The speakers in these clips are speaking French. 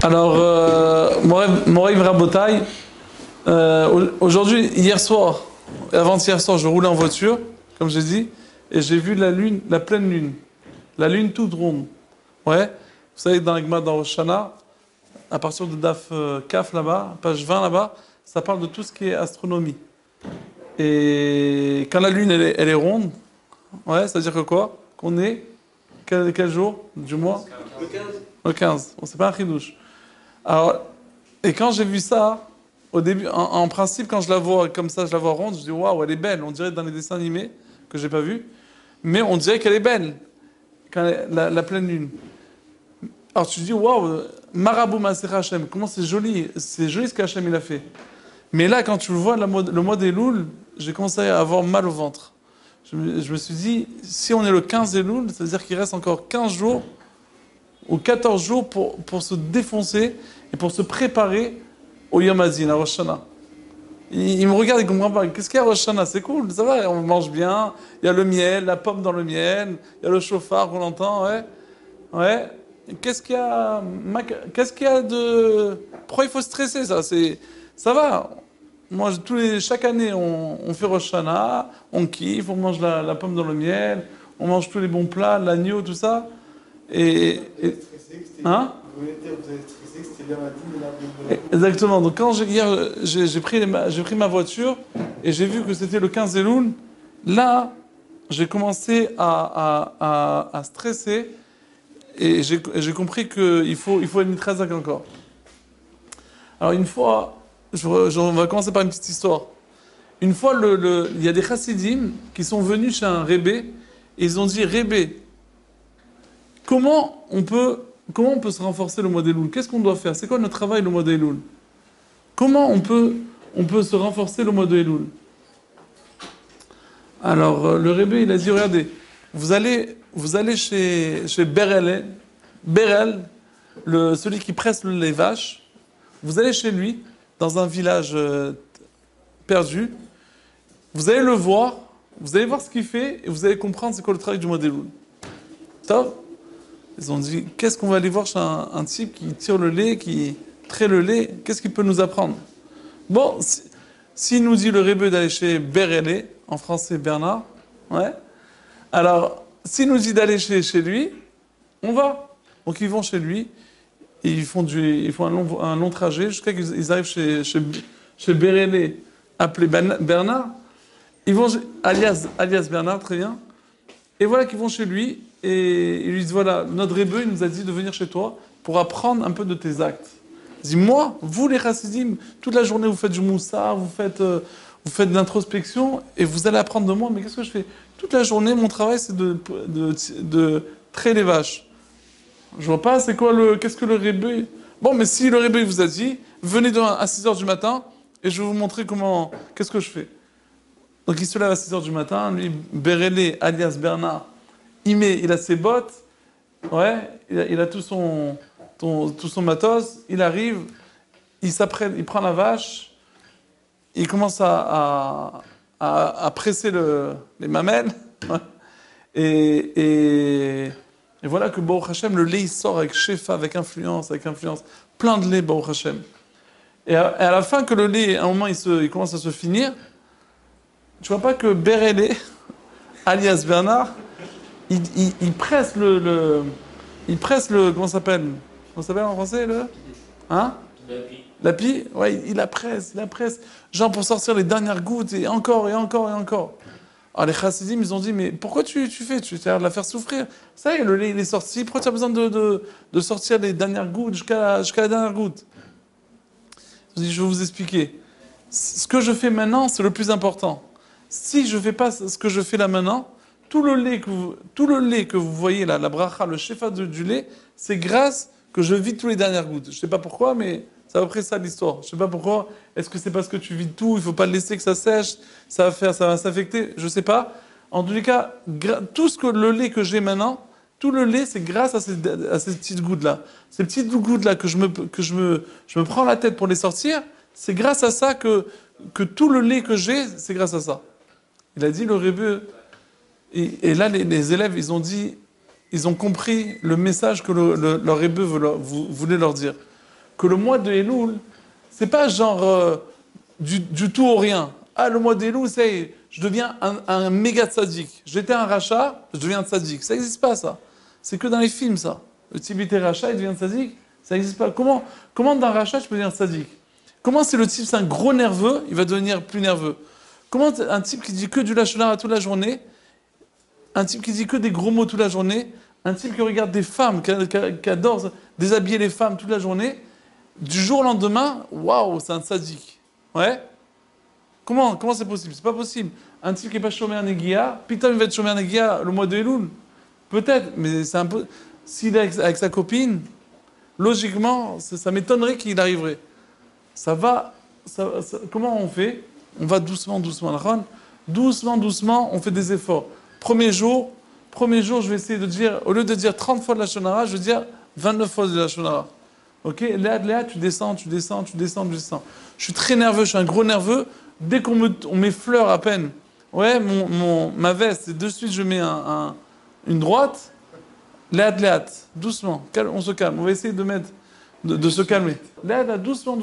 Alors, Moraïm Rabotai, aujourd'hui, hier soir, et avant-hier soir, je roulais en voiture, comme j'ai dit, et j'ai vu la lune, la pleine lune. La lune toute ronde. Ouais. Vous savez, dans l'Agma, dans Rosh Hashanah, à partir de Daf Kaf là-bas, page 20 là-bas, ça parle de tout ce qui est astronomie. Et quand la lune, elle est ronde, ouais, ça veut dire que quoi? Qu'on est quel jour du mois? Le 15. Le 15. Bon, c'est pas un chidouche. Alors, et quand j'ai vu ça, au début, en principe, quand je la vois comme ça, je la vois ronde, je dis waouh, elle est belle. On dirait dans les dessins animés que j'ai pas vu, mais on dirait qu'elle est belle quand la pleine lune. Alors tu te dis waouh, Marabou Maser Hachem, comment c'est joli ce qu'Hachem il a fait. Mais là, quand tu le vois, le mois des Louls, j'ai commencé à avoir mal au ventre. Je me suis dit, si on est le 15 des Louls, ça veut dire qu'il reste encore 15 jours ou 14 jours pour se défoncer et pour se préparer au Yom Hazin, à Rosh Hashanah. Il me regarde, il ne comprend pas. Qu'est-ce qu'il y a à Rosh Hashanah? C'est cool, ça va, on mange bien. Il y a le miel, la pomme dans le miel. Il y a le chauffard qu'on entend, ouais. Ouais. Qu'est-ce qu'il y a de... Pourquoi il faut stresser, ça? Ça va. Moi, chaque année, on fait Rosh Hashanah, on kiffe, on mange la pomme dans le miel, on mange tous les bons plats, l'agneau, tout ça. Hein? Vous avez stressé que c'était l'Yom Hazin. Exactement. Donc quand hier, j'ai pris ma voiture et j'ai vu que c'était le 15 Elul, là, j'ai commencé à stresser et j'ai compris qu'il faut être mitrazak encore. Alors une fois, on va commencer par une petite histoire. Une fois, il y a des chassidim qui sont venus chez un rébé et ils ont dit, rébé, comment on peut se renforcer le mois d'Elul? Qu'est-ce qu'on doit faire? C'est quoi notre travail le mois d'Elul? Comment on peut se renforcer le mois d'Elul? Alors, le Rebbe, il a dit, regardez, vous allez chez Berel, celui qui presse les vaches, vous allez chez lui, dans un village perdu, vous allez le voir, vous allez voir ce qu'il fait, et vous allez comprendre c'est quoi le travail du mois d'Elul. Top? Ils ont dit, qu'est-ce qu'on va aller voir chez un type qui tire le lait, qui traite le lait, qu'est-ce qu'il peut nous apprendre? Bon, s'il nous dit le Rebbe d'aller chez Berele, en français Bernard, ouais. Alors, s'il nous dit d'aller chez lui, on va. Donc ils vont chez lui, et ils font un long trajet jusqu'à ce qu'ils arrivent chez Berele, appelé Bernard. Ils vont, alias Bernard, très bien. Et voilà qu'ils vont chez lui, et ils lui disent, voilà, notre Rebbe, il nous a dit de venir chez toi pour apprendre un peu de tes actes. Il dit, moi, vous les chassidim, toute la journée vous faites du moussa, vous faites de l'introspection, et vous allez apprendre de moi, mais qu'est-ce que je fais? Toute la journée, mon travail, c'est de traiter les vaches. Je vois pas, qu'est-ce que le Rebbe... Bon, mais si le Rebbe vous a dit, venez à 6h du matin, et je vais vous montrer qu'est-ce que je fais. Donc il se lève à 6h du matin, lui, Berele, alias Bernard, il a ses bottes, ouais, il a tout son matos, il arrive, il s'apprête, il prend la vache, il commence à presser les mamelles, et voilà que Baruch Hashem, le lait il sort avec shefa, avec influence, plein de lait Baruch Hashem. Et à la fin que le lait, à un moment il commence à se finir, tu vois pas que Berele, alias Bernard, il presse comment ça s'appelle en français, hein? La pie, ouais, il la presse, genre pour sortir les dernières gouttes, et encore. Alors les chassidim, ils ont dit, mais pourquoi tu fais? Tu as l'air de la faire souffrir. Ça y est, le lait, il est sorti, pourquoi tu as besoin de sortir les dernières gouttes jusqu'à la dernière goutte? Ils ont dit, je vais vous expliquer. Ce que je fais maintenant, c'est le plus important. Si je ne fais pas ce que je fais là maintenant, tout le lait que vous voyez là, la bracha, le shefa du lait, c'est grâce que je vide tous les dernières gouttes. Je ne sais pas pourquoi, mais c'est à peu près ça l'histoire. Je ne sais pas pourquoi. Est-ce que c'est parce que tu vides tout, il ne faut pas le laisser que ça sèche, ça va s'affecter? Je ne sais pas. En tous les cas, le lait que j'ai maintenant, tout le lait, c'est grâce à ces petites gouttes-là. Ces petites gouttes-là que je me prends la tête pour les sortir, c'est grâce à ça que tout le lait que j'ai, c'est grâce à ça. Il a dit le Rebbe, et là les élèves, ils ont compris le message que leur Rebbe voulait leur dire. que le mois de Elul, c'est pas genre du tout au rien. Ah, le mois d'Elul, c'est je deviens un méga tzaddik. J'étais un rachat, je deviens un tzaddik. Ça n'existe pas, ça. C'est que dans les films, ça. Le type était rachat, il devient tzaddik. Ça n'existe pas. Comment d'un rachat, je peux devenir tzaddik? Comment c'est le type, c'est un gros nerveux, il va devenir plus nerveux? Comment un type qui dit que du lashon hara toute la journée, un type qui dit que des gros mots toute la journée, un type qui regarde des femmes, qui adore déshabiller les femmes toute la journée, du jour au lendemain, waouh, c'est un tzaddik. Ouais? Comment c'est possible? C'est pas possible. Un type qui n'est pas chômé en Neguia, putain, il va être chômé en Neguia le mois de Elul. Peut-être, mais c'est un peu. S'il est avec sa copine, logiquement, ça m'étonnerait qu'il arriverait. Comment on fait? On va doucement, doucement, on fait des efforts. Premier jour, je vais essayer de dire, au lieu de dire 30 fois de la shonara, je vais dire 29 fois de la shonara. Ok? Léa, tu descends. Je suis très nerveux, je suis un gros nerveux. Dès on m'effleure à peine, ouais, ma veste, et de suite je mets une droite, Léa, doucement, on se calme. On va essayer de se calmer. Léa, doucement,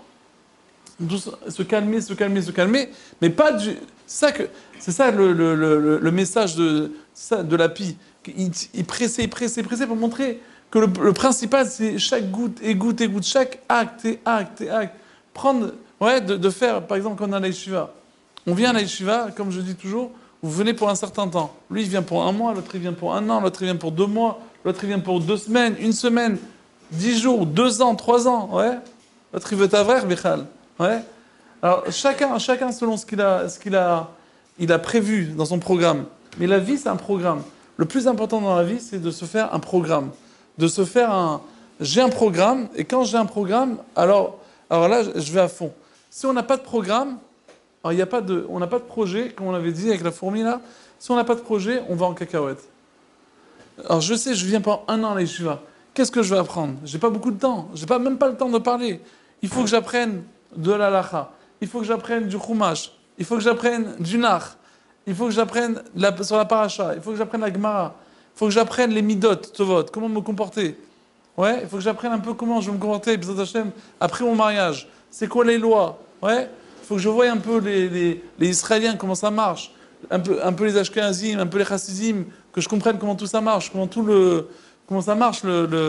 se calmer, mais pas du. C'est ça le message de la pie. Il pressait pour montrer que le principal, c'est chaque goutte et goutte, chaque acte et acte. Prendre, ouais, de faire, par exemple, quand on a la yeshiva. On vient à la yeshiva, comme je dis toujours, vous venez pour un certain temps. Lui, il vient pour un mois, l'autre, il vient pour un an, l'autre, il vient pour 2 mois, l'autre, il vient pour 2 semaines, 1 semaine, 10 jours, 2 ans, 3 ans, ouais. L'autre, il veut t'avoir, Bichal. Ouais. Alors, chacun selon ce qu'il a prévu dans son programme. Mais la vie, c'est un programme. Le plus important dans la vie, c'est de se faire un programme. J'ai un programme, et quand j'ai un programme, alors là, je vais à fond. Si on n'a pas de programme, on n'a pas de projet, comme on l'avait dit avec la fourmi là, si on n'a pas de projet, on va en cacahuète. Alors je sais, je viens pendant 1 an à l'Yeshiva. Qu'est-ce que je vais apprendre? J'ai pas beaucoup de temps, même pas le temps de parler. Il faut que j'apprenne de l'alacha, il faut que j'apprenne du chumash, il faut que j'apprenne du nar, il faut que j'apprenne sur la paracha, il faut que j'apprenne la gemara, il faut que j'apprenne les midot, tovot, comment me comporter. Ouais, il faut que j'apprenne un peu comment je vais me comporter, après mon mariage. C'est quoi les lois? Ouais, il faut que je voie un peu les Israéliens, comment ça marche. Un peu les Ashkenazim, un peu les Chassidim, que je comprenne comment tout ça marche, comment ça marche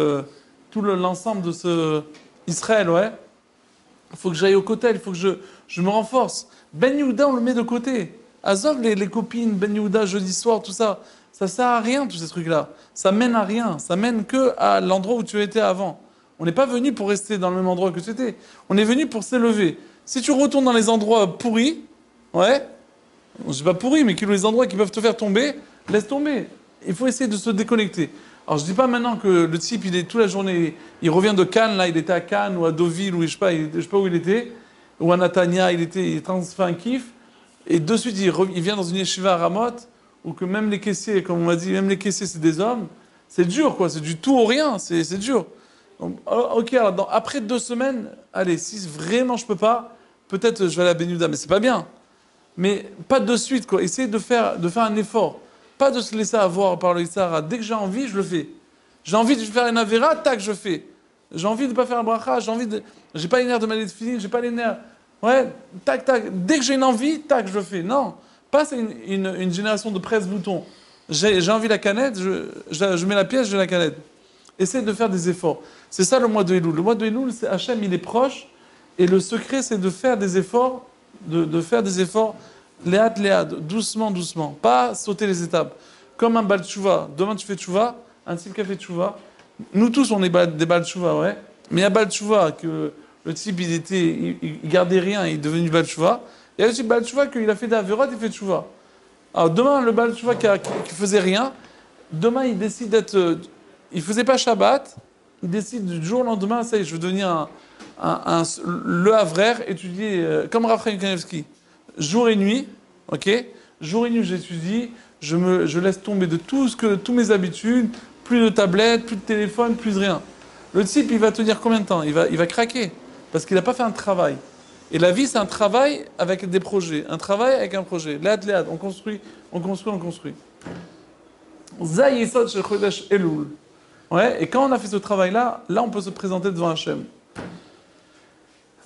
l'ensemble de ce Israël, ouais. Il faut que j'aille au côté, il faut que je me renforce. Ben Yehuda, on le met de côté. Azov, les copines, Ben Yehuda, jeudi soir, tout ça. Ça sert à rien, tous ces trucs-là. Ça mène à rien. Ça mène que à l'endroit où tu étais avant. On n'est pas venu pour rester dans le même endroit que tu étais. On est venu pour s'élever. Si tu retournes dans les endroits pourris, ouais, je dis pas pourris, mais les endroits qui peuvent te faire tomber, laisse tomber. Il faut essayer de se déconnecter. Alors je dis pas maintenant que le type, il est toute la journée, il revient de Cannes, là, il était à Cannes ou à Deauville, ou je sais pas où il était, ou à Natania, il fait un kiff, et de suite il vient dans une yeshiva à Ramoth, ou que même les caissiers, comme on m'a dit, même les caissiers c'est des hommes, c'est dur quoi, c'est du tout au rien, c'est dur. Donc, ok, alors après 2 semaines, allez, si vraiment je peux pas, peut-être je vais à la Ben Yehuda, mais c'est pas bien. Mais pas de suite quoi, essayez de faire un effort. Pas de se laisser avoir par le Yitzhara. Dès que j'ai envie, je le fais. J'ai envie de faire une avéra, tac, je fais. J'ai envie de ne pas faire un bracha, j'ai pas les nerfs de ma fine, j'ai pas les nerfs. Ouais, tac. Dès que j'ai une envie, tac, je le fais. Non, pas c'est une génération de presse-bouton. J'ai envie de la canette, je mets la pièce, j'ai la canette. Essayez de faire des efforts. C'est ça le mois de Elul. Le mois de Elul, c'est Hachem, il est proche. Et le secret, c'est de faire des efforts, de faire des efforts. Léad, doucement, pas sauter les étapes. Comme un bal tchouva. Demain tu fais tchouva, un type qui a fait tchouva. Nous tous on est des bal tchouva, ouais. Mais il y a bal tchouva que le type il gardait rien, il est devenu bal tchouva. Il y a le type bal tchouva qu'il a fait d'avérat, il fait tchouva. Alors demain le bal tchouva qui faisait rien, demain il décide d'être, il faisait pas Shabbat, il décide du jour au lendemain, ça y est, je veux devenir le Havraire, étudier comme Raphaël Kanevski. Jour et nuit, ok. Jour et nuit, j'étudie, je laisse tomber de tous mes habitudes, plus de tablette, plus de téléphone, plus rien. Le type, il va tenir combien de temps? Il va craquer, parce qu'il n'a pas fait un travail. Et la vie, c'est un travail avec des projets, un travail avec un projet. Léad, on construit. Zay Yesod Shel Chodesh Elul. Ouais, et quand on a fait ce travail-là, là, on peut se présenter devant Hachem.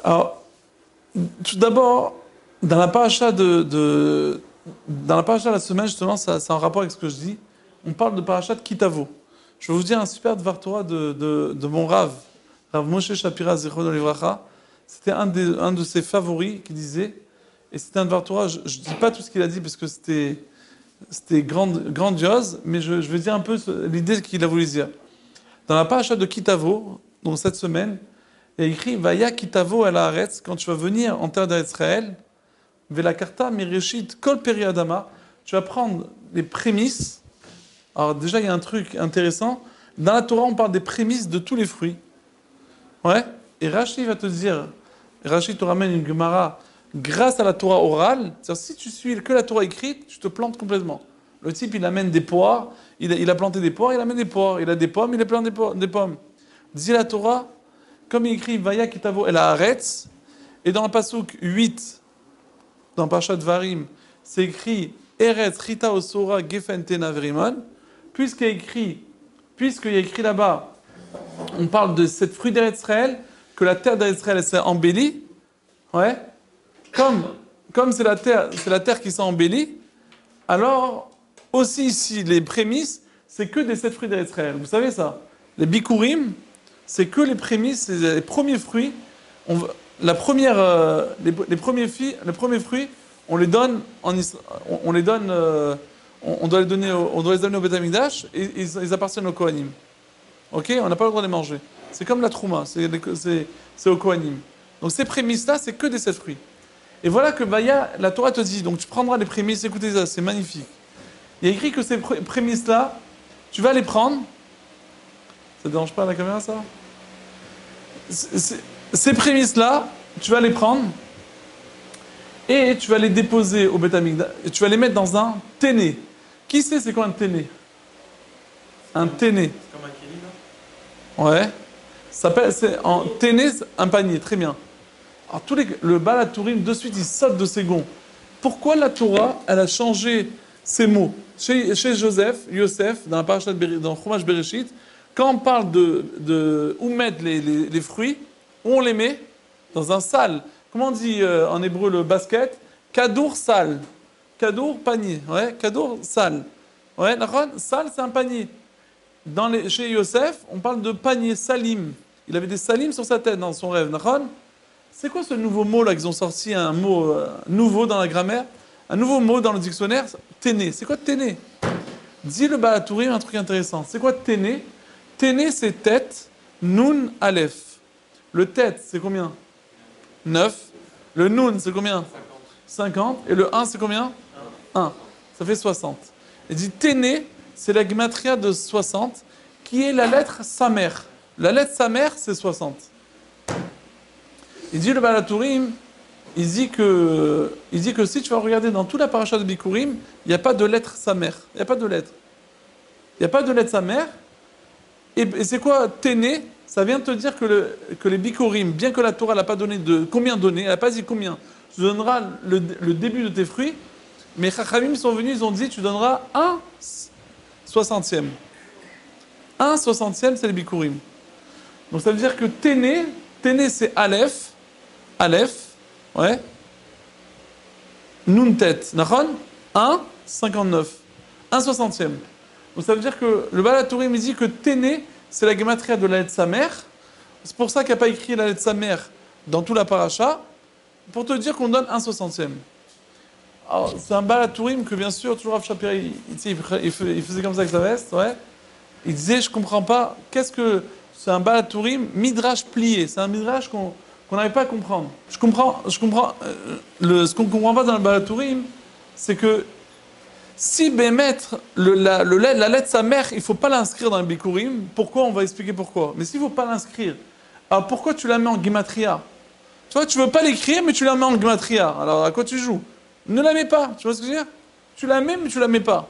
Alors, tout d'abord, dans la paracha dans la paracha de la semaine, justement, c'est en rapport avec ce que je dis. On parle de paracha de Kitavo. Je vais vous dire un super Dvar Torah de mon Rav Moshe Shapira Zichrono Livracha. C'était un de ses favoris qui disait, et c'était un Dvar Torah, je ne dis pas tout ce qu'il a dit parce que c'était grandiose, mais je vais dire un peu l'idée qu'il a voulu dire. Dans la paracha de Kitavo, donc cette semaine, il y a écrit Vaya Kitavo el Haaretz, quand tu vas venir en terre d'Israël, Vela Karta Mireshit Kol Peri Adama, tu vas prendre les prémices. Alors déjà, il y a un truc intéressant. Dans la Torah, on parle des prémices de tous les fruits. Ouais. Et Rashi va te dire, Rashi te ramène une Gemara grâce à la Torah orale. C'est-à-dire, si tu suis que la Torah écrite, tu te plantes complètement. Le type, il amène des poires, il a planté des poires, il amène des poires. Il a des pommes, il a plein des pommes. Dis la Torah, comme il écrit Vaya Kitavo el Haaretz, et dans le pasuk 8, dans Parashat Varim, c'est écrit Eretz Chita Osora Gefen Tena Vrimon, puisqu'il y a écrit là-bas, on parle de cette fruit d'Eretz Israël, que la terre d'Eretz Israël s'est embellie, ouais, comme c'est la terre qui s'est embellie, alors aussi ici, les prémices, c'est que des 7 fruits d'Eretz Israël. Vous savez ça? Les bikurim, c'est que les prémices, les premiers fruits. Les premiers fruits, on les donne on doit les donner au Beth Amikdash et ils appartiennent au Kohanim. Ok, on n'a pas le droit de les manger. C'est comme la trouma, c'est au Kohanim. Donc ces prémices-là, c'est que des 7 fruits. Et voilà que la Torah te dit, donc tu prendras les prémices, écoutez ça, c'est magnifique. Il y a écrit que ces prémices-là, tu vas les prendre. Ça ne dérange pas la caméra, ça? Ces prémices-là, tu vas les prendre et tu vas les déposer au Beth Amikdash et tu vas les mettre dans un téné. Qui sait c'est quoi un téné? Un téné. C'est comme un kéli, là? Ouais. C'est en téné, un panier, très bien. Alors le Baal HaTurim, de suite, il saute de ses gonds. Pourquoi la Torah, elle a changé ces mots? Chez Yosef, dans la paracha dans Chumash Bereshit, quand on parle de où mettre les fruits, où on les met? Dans un sal. Comment on dit en hébreu le basket? Kadour sal. Kadour panier. Ouais, kadour sal. Ouais, sal c'est un panier. Chez Yosef, on parle de panier salim. Il avait des salim sur sa tête dans son rêve. C'est quoi ce nouveau mot là qu'ils ont sorti, un mot nouveau dans la grammaire? Un nouveau mot dans le dictionnaire? Téné. C'est quoi téné? Dis le Baal HaTurim un truc intéressant. C'est quoi téné? Téné c'est tête, nun, aleph. Le tête c'est combien? 9. Le nun c'est combien? 50. Et le 1 c'est combien? 1. Ça fait 60. Il dit téné, c'est la gematria de 60, qui est la lettre samer. La lettre samer c'est 60. Il dit le Baal HaTurim, il dit que si tu vas regarder dans toute la paracha de Bikurim, il n'y a pas de lettre samer. Il n'y a pas de lettre. Il n'y a pas de lettre samer. Et c'est quoi téné? Ça vient te dire que les Bikurim, bien que la Torah n'a pas donné de combien donner, elle n'a pas dit combien. Tu donneras le début de tes fruits, mais Chachamim sont venus, ils ont dit tu donneras 1/60. 1/60, c'est les Bikurim. Donc ça veut dire que téné c'est Aleph, ouais. Nun tête, nachon 1/59. 1/60. Donc ça veut dire que le Baal HaTurim dit que téné, c'est la gematria de la lettre samer. C'est pour ça qu'il n'y a pas écrit la lettre samer dans tout la paracha, pour te dire qu'on donne 1/60. Alors, c'est un Baal HaTurim que bien sûr, toujours Rav Shapira, il faisait comme ça avec sa veste, ouais. Il disait, je comprends pas, qu'est-ce que c'est un Baal HaTurim midrash plié, c'est un midrash qu'on n'arrive pas à comprendre. Ce qu'on comprend pas dans le Baal HaTurim, c'est que si Bémet, la lettre sa mère, il ne faut pas l'inscrire dans le Bikurim, pourquoi? On va expliquer pourquoi. Mais s'il ne faut pas l'inscrire, alors pourquoi tu la mets en Gematria? Tu vois, tu ne veux pas l'écrire, mais tu la mets en Gematria. Alors à quoi tu joues? Ne la mets pas, tu vois ce que je veux dire? Tu la mets, mais tu la mets pas.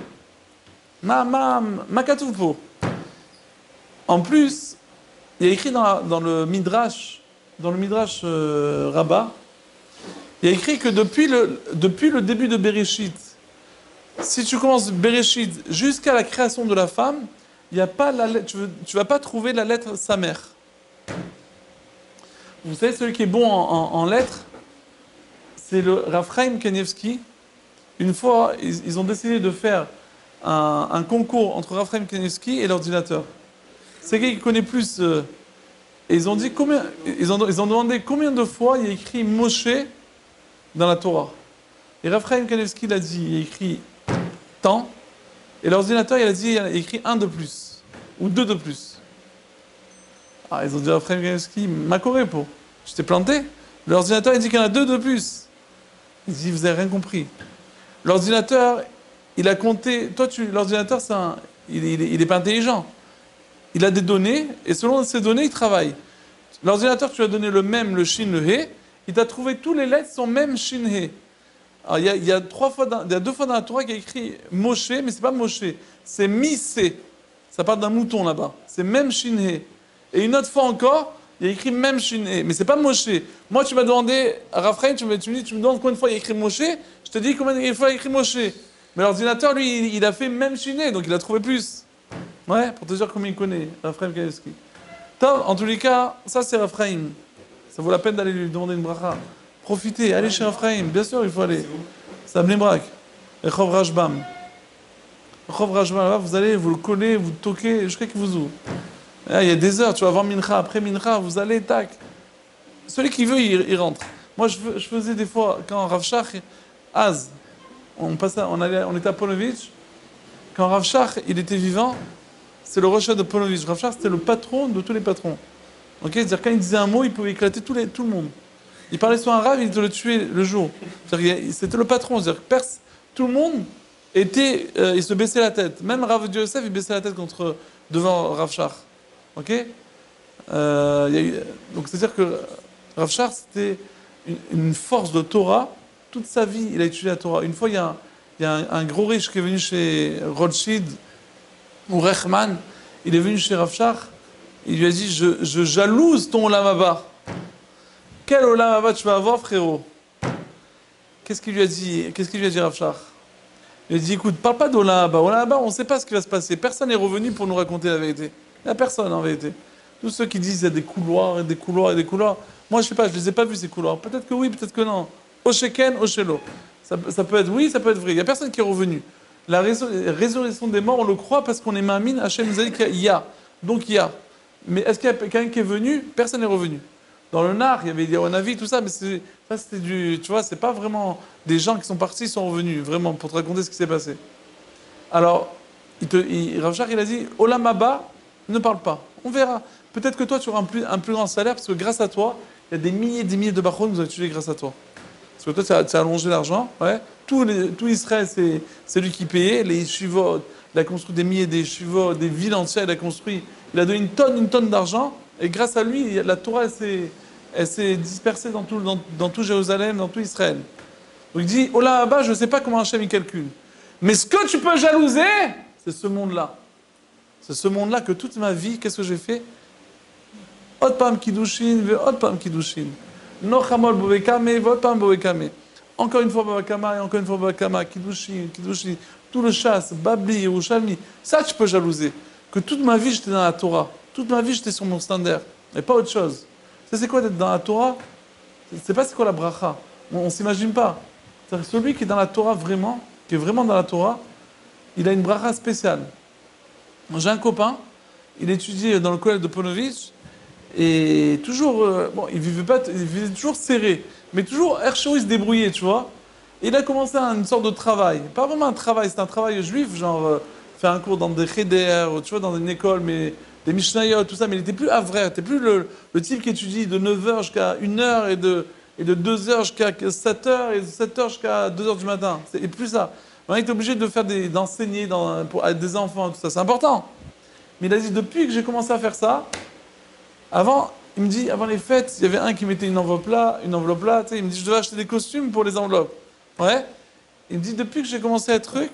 Ma katoupo. En plus, il y a écrit dans le Midrash, Rabbah, il y a écrit que depuis le début de Bereshit, si tu commences Bereshit jusqu'à la création de la femme, il y a pas tu vas pas trouver la lettre Samer. Vous savez, celui qui est bon en lettres, c'est le Rav Chaim Kanievski. Une fois, ils ont décidé de faire un concours entre Rav Chaim Kanievski et l'ordinateur. C'est qui connaît plus. Et ils ont dit combien. Ils ont demandé combien de fois il y a écrit Moshe dans la Torah. Et Rav Chaim Kanievski l'a dit, il y a écrit tant. Et l'ordinateur, il a dit, il a écrit un de plus. Ou deux de plus. Ah, ils ont dit à Rav Chaim Kanievski, ma pour. Je t'ai planté. L'ordinateur, il dit qu'il y en a deux de plus. Il dit, vous avez rien compris. L'ordinateur, il a compté. Toi, l'ordinateur, il est pas intelligent. Il a des données, et selon ces données, il travaille. L'ordinateur, tu lui as donné le shin, le he, il t'a trouvé tous les lettres sont même shin, he. Alors, il y a deux fois dans la Torah qui a écrit Moshe, mais c'est pas Moshe, c'est Misé. Ça parle d'un mouton là-bas. C'est même shin, he. Et une autre fois encore, il y a écrit même shin, he. Mais c'est pas Moshe. Moi, tu m'as demandé, à Raphaël, tu me demandes combien de fois il y a écrit Moshe, je te dis combien de fois il y a écrit Moshe. Mais l'ordinateur, lui, il a fait même shin, he, donc il a trouvé plus. Ouais, pour te dire combien il connaît, Raphaël Kanievski. En tous les cas, ça c'est Raphaël. Ça vaut la peine d'aller lui demander une bracha. Profitez, allez chez Raphaël, bien sûr il faut aller. C'est à Bnei Brak. Rechov Rashbam. Rechov Rashbam, là-bas, vous allez, vous le collez, vous le toquez, jusqu'à qu'il vous ouvre. Là, il y a des heures, tu vas voir Mincha, après Mincha, vous allez, tac. Celui qui veut, il rentre. Moi, je faisais des fois, quand Rav Shach, Az, on était à Ponovitch, quand Rav Shach, il était vivant, c'est le Rocha de Ponovitch. Rav Shach, c'était le patron de tous les patrons. Okay, c'est-à-dire, quand il disait un mot, il pouvait éclater tout le monde. Il parlait sur un rave, il te le tuait le jour. C'était le patron. C'est-à-dire que tout le monde il se baissait la tête. Même Rav Yosef, il baissait la tête devant Rav Shach. Ok, donc, c'est-à-dire que Rav Shach, c'était une force de Torah. Toute sa vie, il a étudié la Torah. Une fois, il y a un gros riche qui est venu chez Rothschild ou Rechman. Il est venu chez Rav Shach. Il lui a dit, je jalouse ton Olam Haba. Quel Olam Haba tu vas avoir, frérot? Qu'est-ce qu'il lui a dit Rav Shach? Il lui a dit, écoute, parle pas d'Olam Haba. Olam Haba, on ne sait pas ce qui va se passer. Personne n'est revenu pour nous raconter la vérité. Il n'y a personne, en vérité. Tous ceux qui disent qu'il y a des couloirs et des couloirs et des couloirs. Moi, je ne sais pas, je ne les ai pas vus, ces couloirs. Peut-être que oui, peut-être que non. Osheken, Oshelo. Ça peut être oui, ça peut être vrai. Il n'y a personne qui est revenu. La résurrection des morts, on le croit parce qu'on est mamine. Hachem nous a dit qu'il y a. Donc il y a. Mais est-ce qu'il y a quelqu'un qui est venu? Personne n'est revenu. Dans le Nar, il y avait des Onavi, tout ça, mais ça c'était tu vois, c'est pas vraiment des gens qui sont partis, sont revenus, vraiment, pour te raconter ce qui s'est passé. Alors, Rav Shach, il a dit, Olam Haba, ne parle pas. On verra. Peut-être que toi, tu auras un plus grand salaire, parce que grâce à toi, il y a des milliers de bachon que vous avez tués grâce à toi. Parce que toi, tu as allongé l'argent, ouais. Tout Israël, c'est lui qui payait, les yeshivot, il a construit des milliers des yeshivot, des villes entières, il a donné une tonne d'argent, et grâce à lui, la Torah, elle s'est dispersée dans tout Jérusalem, dans tout Israël. Donc il dit, oh là bas, je ne sais pas comment Hachem il calcule. Mais ce que tu peux jalouser, c'est ce monde-là. C'est ce monde-là que toute ma vie, qu'est-ce que j'ai fait? Ot pam kiddushin, ot pam kiddushin. Nochamol bovekame, ot pam bovekame. Encore une fois bovekama, et encore une fois bovekama, kiddushin, tout le chasse, babli, yerushalmi. Ça, tu peux jalouser. Que toute ma vie, j'étais dans la Torah. Toute ma vie, j'étais sur mon standard. Et pas autre chose. C'est quoi d'être dans la Torah? C'est pas c'est quoi la bracha. On ne s'imagine pas. C'est-à-dire que celui qui est dans la Torah vraiment, qui est vraiment dans la Torah, il a une bracha spéciale. J'ai un copain, il étudiait dans le collège de Ponovitch, et toujours, il vivait toujours serré, mais toujours Hershou, il se débrouillait, tu vois. Et il a commencé une sorte de travail. Pas vraiment un travail, c'est un travail juif, genre faire un cours dans des cheder, tu vois, dans une école, mais des Mishnayot, tout ça, mais il n'était plus avraire, il n'était plus le type qui étudie de 9h jusqu'à 1h et de 2h jusqu'à 7h et de 7h jusqu'à 2h du matin. C'est plus ça. Maintenant, il est obligé d'enseigner à des enfants, tout ça. C'est important. Mais il a dit, depuis que j'ai commencé à faire ça, avant les fêtes, il y avait un qui mettait une enveloppe là, tu sais, il me dit, je devais acheter des costumes pour les enveloppes. Ouais. Il me dit, depuis que j'ai commencé à truc,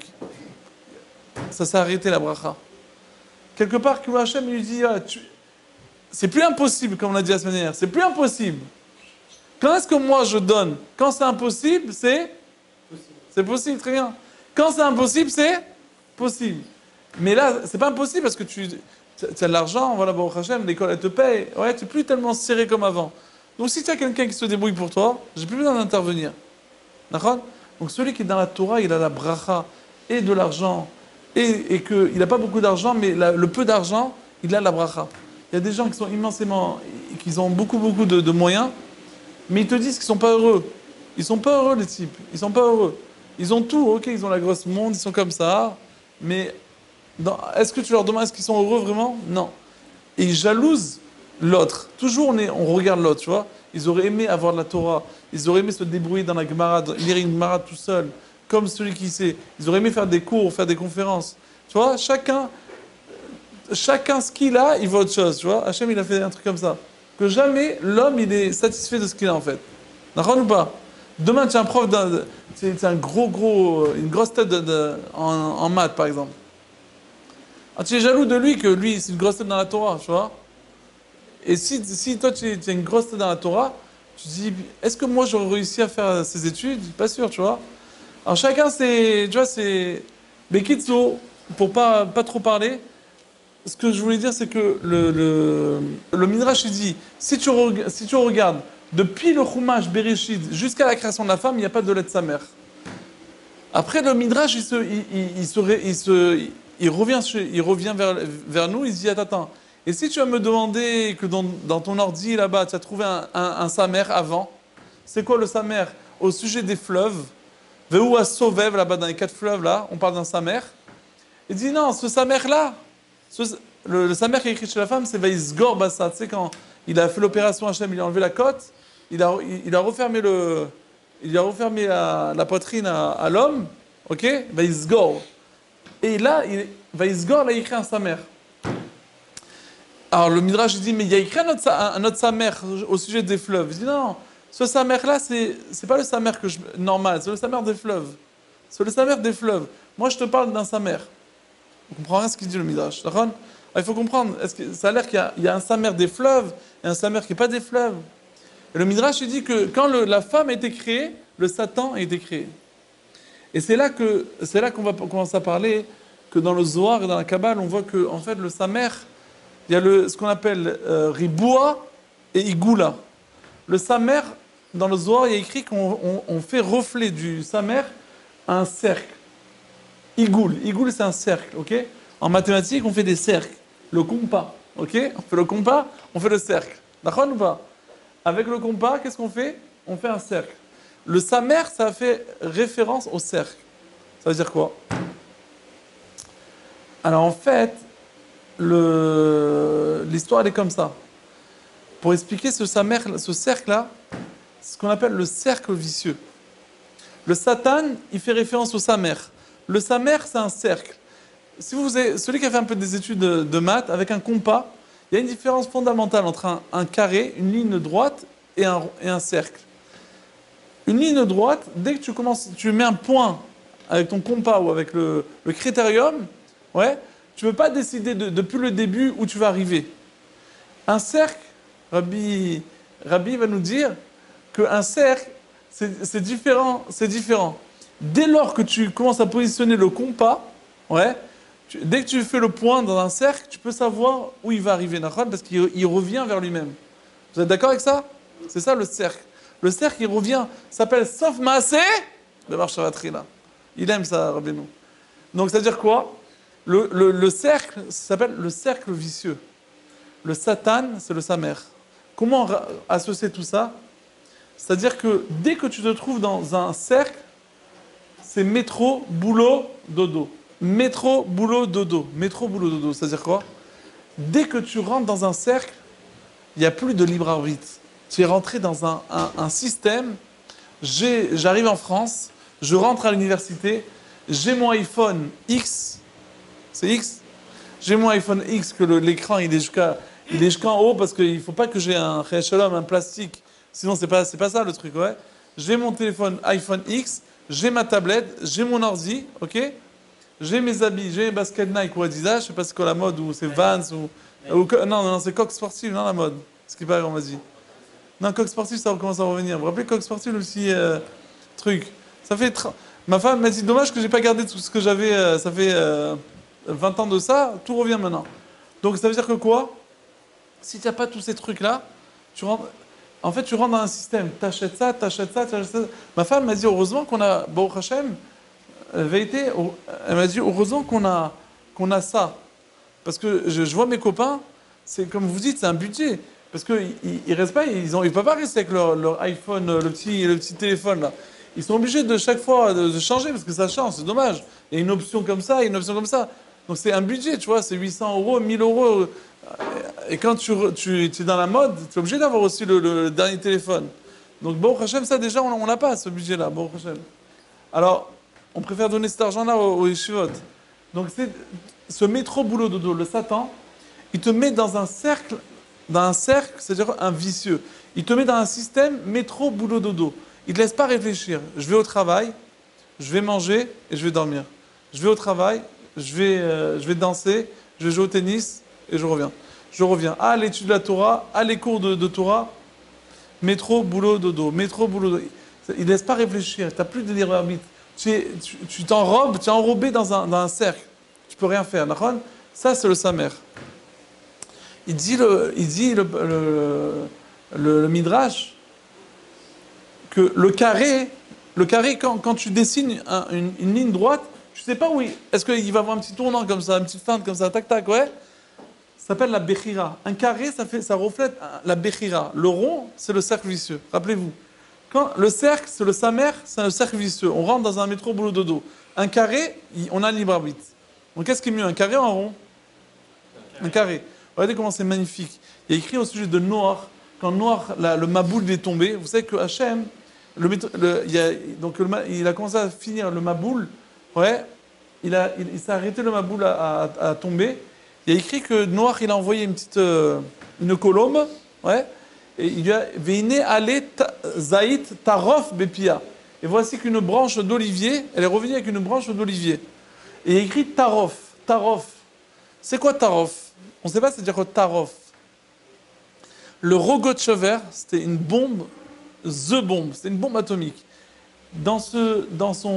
ça s'est arrêté la bracha. Quelque part, que Hachem lui dit, c'est plus impossible, comme on l'a dit la semaine dernière, c'est plus impossible. Quand est-ce que moi je donne? Quand c'est impossible, c'est possible, très bien. Quand c'est impossible, c'est possible. Mais là, c'est pas impossible parce que tu as de l'argent, voilà, Baruch Hashem, l'école elle te paye. Ouais, tu n'es plus tellement serré comme avant. Donc si tu as quelqu'un qui se débrouille pour toi, j'ai plus besoin d'intervenir. D'accord? Donc celui qui est dans la Torah, il a la bracha et de l'argent, et qu'il n'a pas beaucoup d'argent, mais le peu d'argent, il a la bracha. Il y a des gens qui sont immensément, qui ont beaucoup, beaucoup de moyens, mais ils te disent qu'ils sont pas heureux. Ils sont pas heureux, les types. Ils sont pas heureux. Ils ont tout, ok, ils ont la grosse monde, ils sont comme ça, mais est-ce que tu leur demandes est-ce qu'ils sont heureux vraiment? Non. Et ils jalousent l'autre. Toujours on regarde l'autre, tu vois. Ils auraient aimé avoir de la Torah. Ils auraient aimé se débrouiller dans la Gemara, lire une Gemara tout seul, comme celui qui sait. Ils auraient aimé faire des cours, faire des conférences. Tu vois, chacun ce qu'il a, il veut autre chose, tu vois. Hachem, il a fait un truc comme ça. Que jamais l'homme, il est satisfait de ce qu'il a en fait. D'accord ou pas? Demain, tu es un prof, tu es un une grosse tête en maths, par exemple. Ah, tu es jaloux de lui, que lui, c'est une grosse tête dans la Torah, tu vois. Et si toi, tu es une grosse tête dans la Torah, tu te dis, est-ce que moi, j'aurais réussi à faire ces études? Pas sûr, tu vois. Alors chacun, tu vois, c'est... Mais Kitso, pour pas trop parler, ce que je voulais dire, c'est que le Midrash, il dit, si tu regardes, depuis le Chumash Bereshit jusqu'à la création de la femme, il n'y a pas de lait de sa mère. Après, le Midrash, il revient vers nous, il se dit, attends, et si tu vas me demander que dans ton ordi, là-bas, tu as trouvé un samer avant, c'est quoi le samer? Au sujet des fleuves, Vehu à Sovev, là-bas, dans les 4 fleuves, là, on parle d'un samer. Il dit, non, ce samer-là, le samer qui est écrit chez la femme, c'est Vaïsgor Bassa. Tu sais, quand il a fait l'opération Hachem, il a enlevé la côte, il a refermé la poitrine à l'homme, ok? Vaïsgor. Et là, Vaïsgor, là, il écrit un samer. Alors le Midrash dit, mais il y a écrit un autre samer au sujet des fleuves. Il dit, non, ce samer-là, c'est pas le samer normal, c'est le samer des fleuves. C'est le samer des fleuves. Moi, je te parle d'un samer. On comprend rien ce qu'il dit le Midrash. D'accord? Il faut comprendre, ça a l'air qu'il y a un samer des fleuves et un samer qui n'est pas des fleuves. Et le Midrash il dit que quand la femme a été créée, le Satan a été créé. Et c'est là qu'on va commencer à parler que dans le Zohar et dans la Kabbale, on voit que en fait le samer, il y a ce qu'on appelle Riboua et Igoula. Le samer, dans le Zohar, il y a écrit qu'on fait reflet du samer à un cercle. Igoul c'est un cercle, ok? En mathématiques, on fait des cercles. Le compas, ok? On fait le compas, on fait le cercle. D'accord ou pas? Avec le compas, qu'est-ce qu'on fait? On fait un cercle. Le samer, ça fait référence au cercle. Ça veut dire quoi? Alors en fait, l'histoire elle est comme ça. Pour expliquer ce cercle-là, c'est ce qu'on appelle le cercle vicieux. Le Satan, il fait référence au samer. Le samer, c'est un cercle. Celui qui a fait un peu des études de maths, avec un compas, il y a une différence fondamentale entre un carré, une ligne droite et un cercle. Une ligne droite, dès que tu mets un point avec ton compas ou avec le critérium, ouais, tu ne peux pas décider depuis le début où tu vas arriver. Un cercle, Rabbi va nous dire qu'un cercle, c'est différent. Dès lors que tu commences à positionner le compas, ouais, dès que tu fais le point dans un cercle, tu peux savoir où il va arriver, parce qu'il revient vers lui-même. Vous êtes d'accord avec ça? C'est ça le cercle. Le cercle, il revient, s'appelle Sof Maaseh de Marchavatri, là. Il aime ça, Rabbeinu. Donc, ça veut dire quoi? Le cercle, ça s'appelle le cercle vicieux. Le Satan, c'est le Samer. Comment associer tout ça? C'est-à-dire que dès que tu te trouves dans un cercle, c'est métro, boulot, dodo. Métro, boulot, dodo. Métro, boulot, dodo. C'est-à-dire quoi? Dès que tu rentres dans un cercle, il n'y a plus de libre arbitre. Tu es rentré dans un système. J'arrive en France, je rentre à l'université, j'ai mon iPhone X. C'est X? J'ai mon iPhone X que l'écran il est jusqu'en haut parce qu'il ne faut pas que j'ai un plastique. Sinon, c'est pas ça le truc, ouais. J'ai mon téléphone iPhone X, j'ai ma tablette, j'ai mon ordi, ok? J'ai mes habits, j'ai mes baskets Nike ou Adidas, je sais pas c'est quoi la mode, ou c'est Vans, non, c'est Coq Sportif, non la mode. Ce qui paraît, on m'a dit. Non, Coq Sportif, ça commence à revenir. Vous vous rappelez Coq Sportif aussi, truc. Ça fait... Ma femme m'a dit, dommage que j'ai pas gardé tout ce que j'avais, ça fait 20 ans de ça, tout revient maintenant. Donc ça veut dire que quoi? Si tu n'as pas tous ces trucs-là, tu rentres... En fait, tu rentres dans un système. T'achètes ça, t'achètes ça, t'achètes ça. Ma femme m'a dit, heureusement qu'on a, Baruch Hashem, elle m'a dit, heureusement qu'on a ça. Parce que je vois mes copains, c'est comme vous dites, c'est un budget. Parce qu'ils ne restent pas, ils ne peuvent pas rester avec leur iPhone, le petit téléphone là. Ils sont obligés de chaque fois de changer parce que ça change, c'est dommage. Il y a une option comme ça, il y a une option comme ça. Donc c'est un budget, tu vois, c'est 800 euros, 1000 euros. Et quand tu es dans la mode, tu es obligé d'avoir aussi le dernier téléphone. Donc Baruch Hashem, ça déjà, on n'a pas ce budget-là, Baruch Hashem. Alors, on préfère donner cet argent-là aux yeshivot. Donc c'est ce métro boulot dodo, le Satan, il te met dans un cercle, c'est-à-dire un vicieux. Il te met dans un système métro boulot dodo. Il ne te laisse pas réfléchir. Je vais au travail, je vais manger et je vais dormir. Je vais au travail, je vais danser, je vais jouer au tennis et je reviens. Je reviens à l'étude de la Torah, à les cours de Torah, métro boulot dodo, métro boulot dodo. Il ne laisse pas réfléchir, tu n'as plus de libre arbitre. Tu t'enrobes, tu es enrobé dans un cercle. Tu peux rien faire. Ça, c'est le Samer. Il dit le Midrash que le carré quand tu dessines une ligne droite, tu sais pas où est-ce qu'il va avoir un petit tournant comme ça, une petite feinte comme ça, tac tac, ouais. Ça s'appelle la Bechira. Un carré, ça reflète la Bechira. Le rond, c'est le cercle vicieux. Rappelez-vous. Quand le cercle, c'est le Samer, c'est un cercle vicieux. On rentre dans un métro boulot dodo. Un carré, on a le libre arbitre. Donc qu'est-ce qui est mieux, un carré ou un rond? Un carré. Regardez comment c'est magnifique. Il y a écrit au sujet de Noach, quand Noach, le Maboul est tombé, vous savez que Hachem, il a commencé à finir le Maboul, ouais, il s'est arrêté le Maboul à tomber. Il y a écrit que Noach, il a envoyé une colombe, ouais, et il lui a Veine ale zaït tarof bepia. Et voici qu'une branche d'olivier, elle est revenue avec une branche d'olivier. Et il y a écrit tarof, tarof. C'est quoi tarof? On ne sait pas c'est dire quoi tarof. Le Rogatchover, c'était une bombe, bombe, c'était une bombe atomique. Dans sa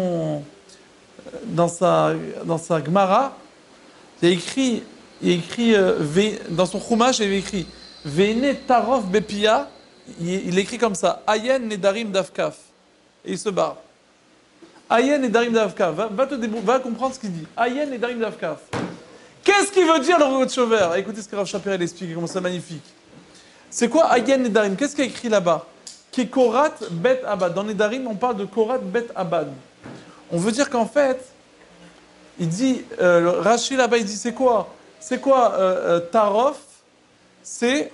Gemara, il y a écrit dans son Chumash, il y avait écrit Veine tarof bepia. Il écrit comme ça, Ayen nedarim davkaf. Et il se barre. Ayen nedarim davkaf. Va comprendre ce qu'il dit. Ayen nedarim davkaf. Qu'est-ce qu'il veut dire le Rogatchover? Écoutez ce que Rav Shapir explique, comment c'est magnifique. C'est quoi Ayen nedarim? Qu'est-ce qu'il y a écrit là-bas? Qui Korat bet abad. Dans Nedarim, on parle de Korat bet abad. On veut dire qu'en fait, il dit, Rashi là-bas, il dit c'est quoi? C'est quoi Tarof? C'est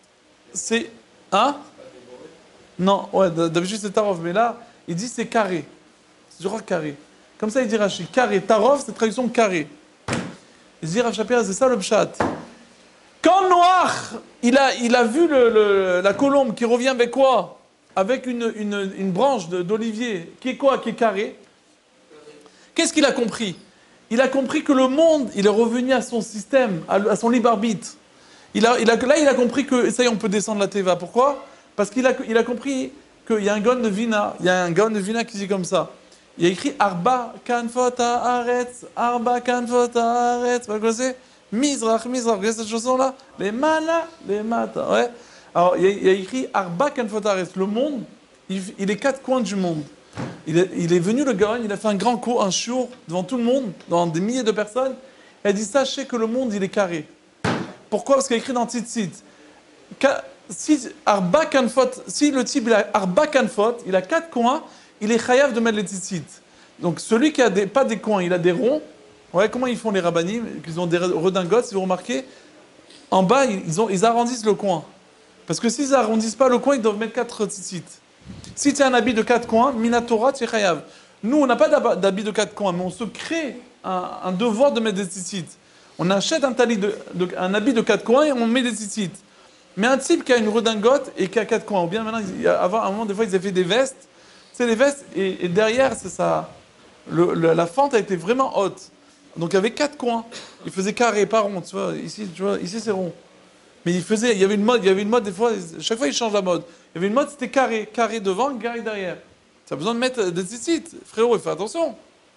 non, ouais, d'habitude c'est Tarof, mais là, il dit c'est carré. Je crois carré. Comme ça, il dit Rashi. Carré. Tarof, c'est traduction carré. Il dit Rav Shapir, c'est ça le pshat. Quand Noach, il a vu la colombe qui revient avec quoi? Avec une branche d'olivier. Qui est quoi? Qui est carré. Qu'est-ce qu'il a compris? Il a compris que le monde, il est revenu à son système, à son libre arbitre. Il a compris que, ça y est, on peut descendre la Teva. Pourquoi? Parce qu'il a compris qu'il y a un Gaon de Vina. Il y a un Gaon de Vina qui dit comme ça. Il y a écrit Arba kanfot haaretz, Arba kanfot haaretz. Vous connaissez? Mizrach. Vous voyez cette chanson-là? Les mana, les mata. Ouais. Alors, il y a écrit Arba kanfot haaretz. Le monde, il est 4 coins du monde. Il est venu, le Gaon, il a fait un grand cours, un shiur, devant tout le monde, devant des milliers de personnes. Il a dit, sachez que le monde, il est carré. Pourquoi? Parce qu'il y a écrit dans Tzitzit. Si le type il a Arba kanfot, il a 4 coins, il est chayav de mettre les tzitzit. Donc celui qui a pas des coins, il a des ronds. Ouais, comment ils font les rabbanim? Ils ont des redingotes, si vous remarquez. En bas, ils arrondissent le coin. Parce que s'ils arrondissent pas le coin, ils doivent mettre 4 tzitzit. Si tu as un habit de 4 coins, minatora, tu es chayav. Nous, on n'a pas d'habit de 4 coins, mais on se crée un devoir de mettre des tzitzit. On achète un habit de 4 coins et on met des tzitzit. Mais un type qui a une redingote et qui a 4 coins, ou bien maintenant, avant, à un moment, des fois, ils avaient fait des vestes. C'est les vestes, et derrière, c'est ça. La fente a été vraiment haute. Donc il y avait 4 coins. Il faisait carré, pas rond. Tu vois, ici c'est rond. Mais il y avait une mode, des fois, chaque fois il change la mode. Il y avait une mode, c'était carré. Carré devant, carré derrière. Tu as besoin de mettre des tzitzit. Frérot, il fait attention.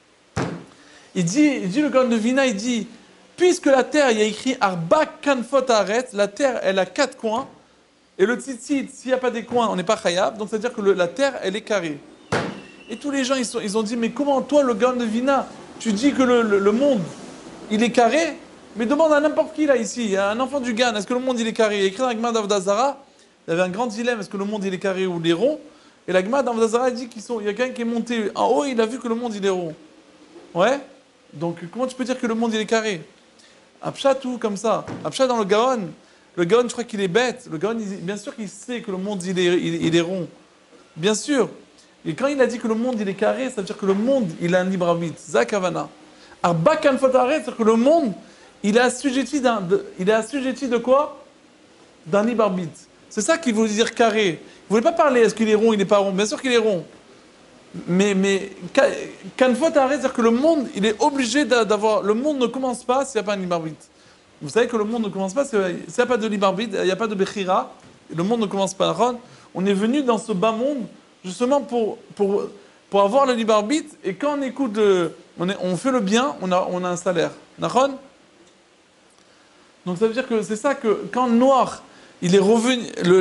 Il dit le Gaon de Vina, il dit, puisque la terre, il y a écrit Arba kanfot haaretz, la terre, elle a 4 coins. Et le tzitzit, s'il n'y a pas des coins, on n'est pas chayab, donc c'est-à-dire que la terre, elle est carrée. Et tous les gens, ils ont dit, mais comment toi, le Gaon de Vina, tu dis que le monde, il est carré? Mais demande à n'importe qui là, ici, à un enfant du Gan, est-ce que le monde, il est carré? Il est écrit dans la Gemara d'Avodazara, il y avait un grand dilemme, est-ce que le monde, il est carré ou il est rond? Et la Gemara d'Avodazara dit il y a quelqu'un qui est monté en haut, il a vu que le monde, il est rond. Ouais? Donc, comment tu peux dire que le monde, il est carré? Un pshat ou comme ça? Un pshat dans le Gaon, je crois qu'il est bête. Le Gaon, bien sûr qu'il sait que le monde, il est rond. Bien sûr. Et quand il a dit que le monde, il est carré, ça veut dire que le monde, il a un libre arbitre. Zakavana. Arbakan Fotare, c'est-à-dire que le monde, il est assujetti de quoi? D'un libre arbitre. C'est ça qu'il veut dire carré. Il ne voulait pas parler, est-ce qu'il est rond, il n'est pas rond. Bien sûr qu'il est rond. Mais Kanfotare, c'est-à-dire que le monde, il est obligé d'avoir... Le monde ne commence pas s'il n'y a pas un libre arbitre. Vous savez que le monde ne commence pas s'il n'y a pas de libre arbitre, il n'y a pas de Bechira. Le monde ne commence pas. On est venu dans ce bas monde justement pour avoir le libre arbitre, et quand on écoute, on fait le bien, on a un salaire. Nahon? Donc ça veut dire que c'est ça que quand le noir, il est revenu,